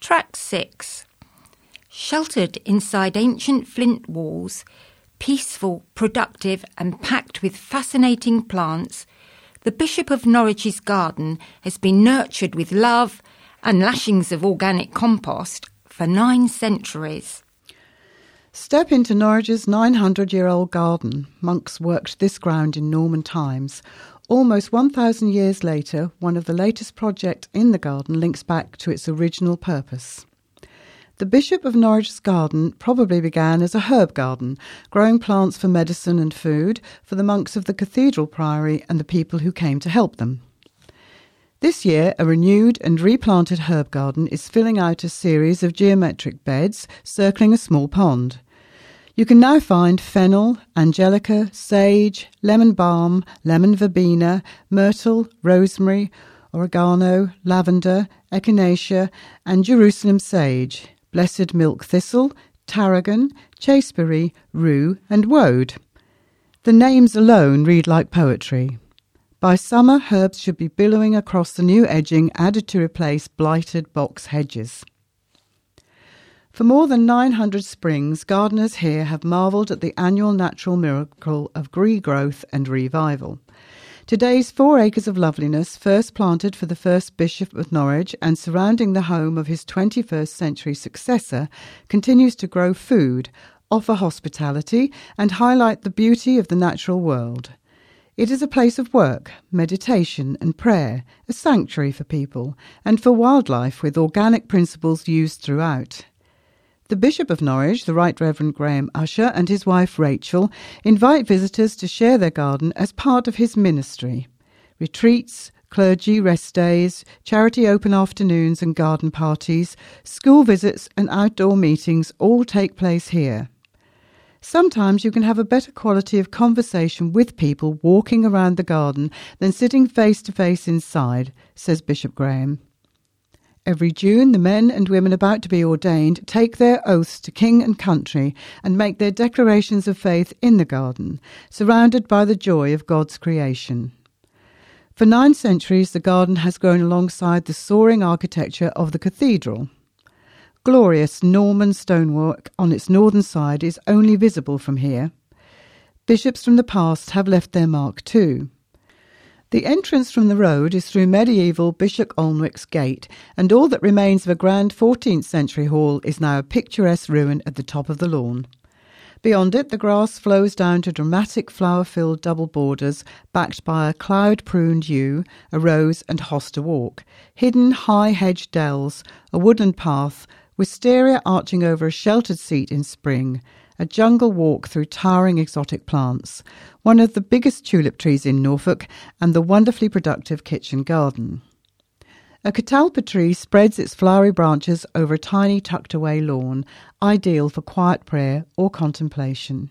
Track 6. Sheltered inside ancient flint walls, peaceful, productive and packed with fascinating plants, the Bishop of Norwich's garden has been nurtured with love and lashings of organic compost for 9 centuries. Step into Norwich's 900-year-old garden. Monks worked this ground in Norman times. Almost 1,000 years later, one of the latest projects in the garden links back to its original purpose. The Bishop of Norwich's garden probably began as a herb garden, growing plants for medicine and food for the monks of the cathedral priory and the people who came to help them. This year, a renewed and replanted herb garden is filling out a series of geometric beds circling a small pond. You can now find fennel, angelica, sage, lemon balm, lemon verbena, myrtle, rosemary, oregano, lavender, echinacea and Jerusalem sage, blessed milk thistle, tarragon, chasteberry, rue and woad. The names alone read like poetry. By summer, herbs should be billowing across the new edging added to replace blighted box hedges. For more than 900 springs, gardeners here have marvelled at the annual natural miracle of regrowth and revival. Today's 4 acres of loveliness, first planted for the first Bishop of Norwich and surrounding the home of his 21st century successor, continues to grow food, offer hospitality and highlight the beauty of the natural world. It is a place of work, meditation and prayer, a sanctuary for people and for wildlife with organic principles used throughout. The Bishop of Norwich, the Right Reverend Graham Usher, and his wife Rachel invite visitors to share their garden as part of his ministry. Retreats, clergy rest days, charity open afternoons and garden parties, school visits and outdoor meetings all take place here. Sometimes you can have a better quality of conversation with people walking around the garden than sitting face to face inside, says Bishop Graham. Every June, the men and women about to be ordained take their oaths to king and country and make their declarations of faith in the garden, surrounded by the joy of God's creation. For 9 centuries, the garden has grown alongside the soaring architecture of the cathedral. Glorious Norman stonework on its northern side is only visible from here. Bishops from the past have left their mark too. The entrance from the road is through medieval Bishop Olmwic's Gate, and all that remains of a grand 14th century hall is now a picturesque ruin at the top of the lawn. Beyond it, the grass flows down to dramatic flower-filled double borders backed by a cloud-pruned yew, a rose and hosta walk, hidden high-hedged dells, a woodland path, wisteria arching over a sheltered seat in spring, a jungle walk through towering exotic plants, one of the biggest tulip trees in Norfolk, and the wonderfully productive kitchen garden. A catalpa tree spreads its flowery branches over a tiny tucked-away lawn, ideal for quiet prayer or contemplation.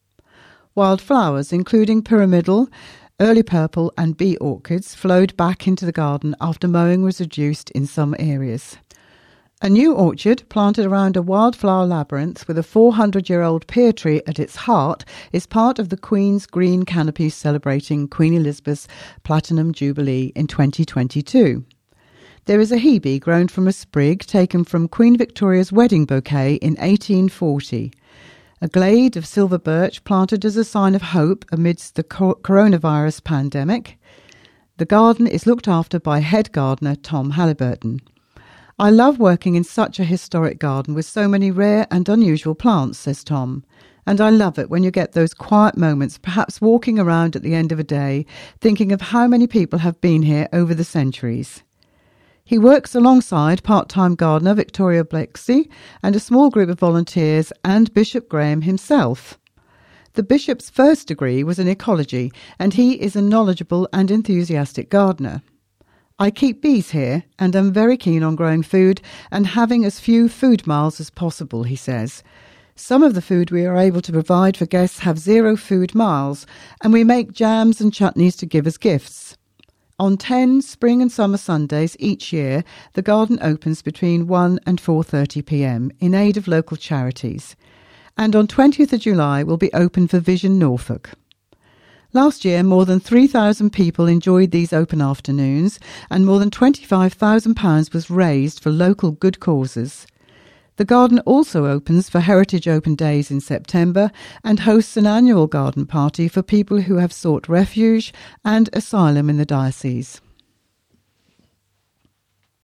Wild flowers, including pyramidal, early purple and bee orchids, flowed back into the garden after mowing was reduced in some areas. A new orchard, planted around a wildflower labyrinth with a 400-year-old pear tree at its heart, is part of the Queen's Green Canopy celebrating Queen Elizabeth's Platinum Jubilee in 2022. There is a hebe grown from a sprig taken from Queen Victoria's wedding bouquet in 1840. A glade of silver birch planted as a sign of hope amidst the coronavirus pandemic. The garden is looked after by head gardener Tom Halliburton. I love working in such a historic garden with so many rare and unusual plants, says Tom. And I love it when you get those quiet moments, perhaps walking around at the end of a day, thinking of how many people have been here over the centuries. He works alongside part-time gardener Victoria Blexey and a small group of volunteers and Bishop Graham himself. The bishop's first degree was in ecology, and he is a knowledgeable and enthusiastic gardener. I keep bees here and am very keen on growing food and having as few food miles as possible, he says. Some of the food we are able to provide for guests have 0 food miles, and we make jams and chutneys to give as gifts. On 10 spring and summer Sundays each year, the garden opens between 1 and 4:30 p.m. in aid of local charities. And on 20th of July will be open for Vision Norfolk. Last year, more than 3,000 people enjoyed these open afternoons, and more than £25,000 was raised for local good causes. The garden also opens for Heritage Open Days in September and hosts an annual garden party for people who have sought refuge and asylum in the diocese.